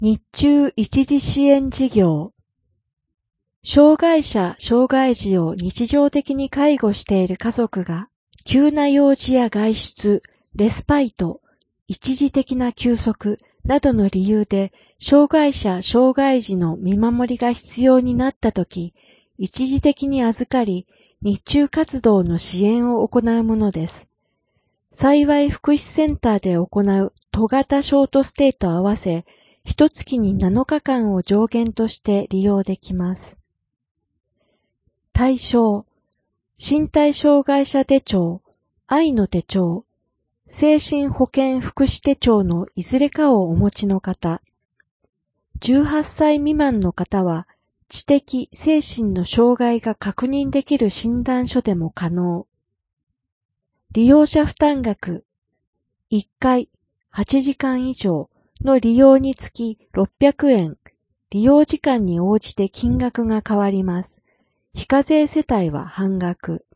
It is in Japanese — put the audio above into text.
日中一時支援事業。障害者・障害児を日常的に介護している家族が、急な用事や外出、レスパイト、一時的な休息などの理由で、障害者・障害児の見守りが必要になったとき、一時的に預かり、日中活動の支援を行うものです。幸い福祉センターで行う都型ショートステイと合わせ、1月に7日間を上限として利用できます。対象、身体障害者手帳、愛の手帳、精神保健福祉手帳のいずれかをお持ちの方、18歳未満の方は、知的・精神の障害が確認できる診断書でも可能。利用者負担額、1回8時間以上の利用につき600円、利用時間に応じて金額が変わります。非課税世帯は半額。